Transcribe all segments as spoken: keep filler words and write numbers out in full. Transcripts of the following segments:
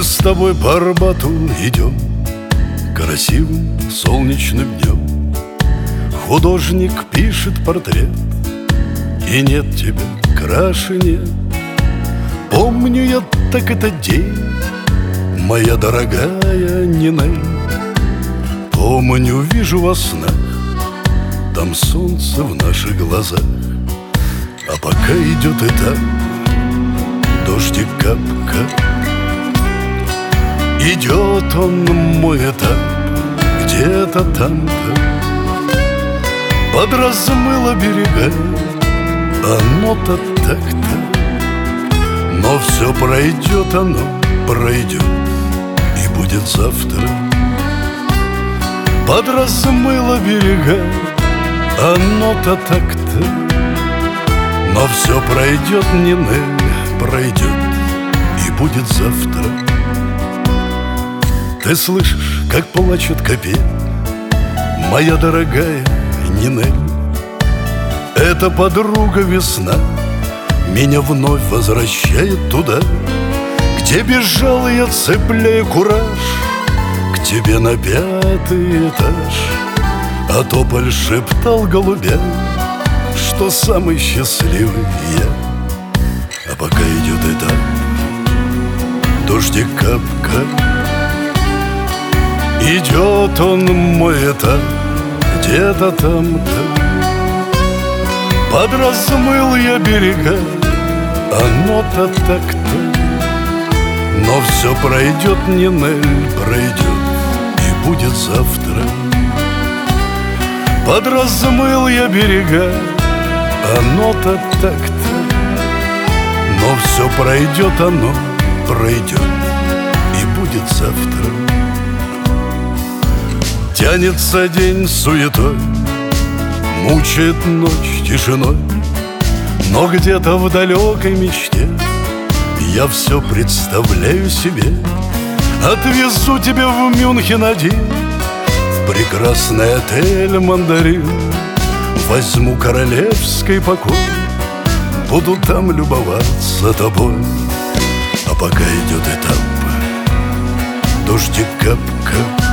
с тобой по Арбату идем красивым солнечным днем. Художник пишет портрет, и нет тебя, краше нет. Помню я так этот день, моя дорогая Нинель. Помню, вижу во снах, там солнце в наших глазах. А пока идет этап, дождик кап-кап. Идет он, мой этап, где-то там-то. Подразмыло берега, оно-то так-то. Но все пройдет, оно пройдет, и будет завтра. Подразмыло берега, оно-то так-то. Но все пройдет, Нинель, пройдет, и будет завтра. Ты слышишь, как плачет капель, моя дорогая Нинель? Это подруга весна меня вновь возвращает туда, где бежал я, цепляя кураж, к тебе на пятый этаж. А тополь шептал голубям, что самый счастливый я. А пока идет этап, дождик кап-кап. Идет он, мой этап, где-то там-то. Подразмыл я берега, оно-то так-то. Но все пройдет, Нинель, пройдет, и будет завтра. Подразмыл я берега, оно-то так-то. Но все пройдет, оно пройдет, и будет завтра. Тянется день суетой, мучает ночь тишиной. Но где-то в далекой мечте я все представляю себе. Отвезу тебя в Мюнхен один, в прекрасный отель «Мандарин». Возьму королевский покой, буду там любоваться тобой. А пока идет этап, дождик кап-кап.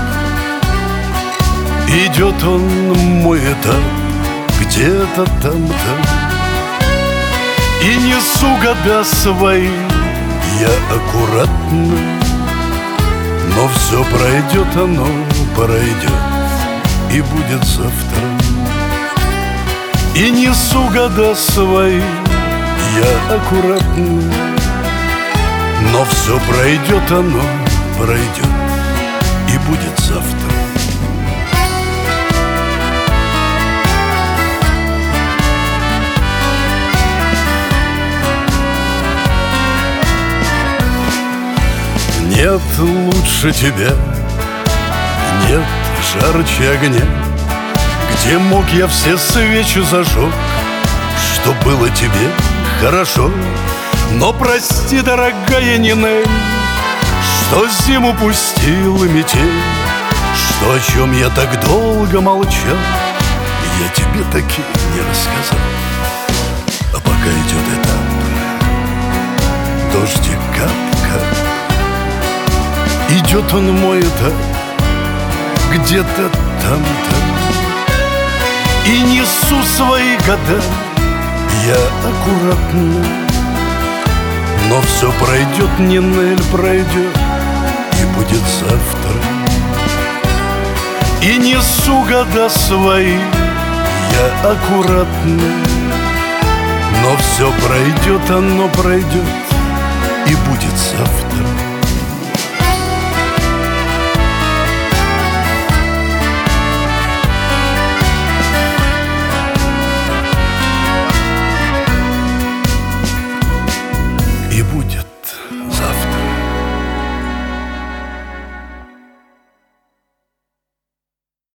Идет он, мой этап, где-то там-то. И несу года свои я аккуратно. Но все пройдет, оно пройдет, и будет завтра. И несу года свои я аккуратно. Но все пройдет, оно пройдет, и будет завтра. Нет лучше тебя, нет жарче огня, где мог я все свечи зажег, что было тебе хорошо. Но прости, дорогая Нинель, что зиму пустил метель, что о чем я так долго молчал, я тебе таки не рассказал. А пока идет этап, дождик кап-кап. Идет он, мой этап, где-то там-то. И несу свои года я аккуратно. Но все пройдет, Нинель, пройдет, и будет завтра. И несу года свои я аккуратно. Но все пройдет, оно пройдет, и будет завтра.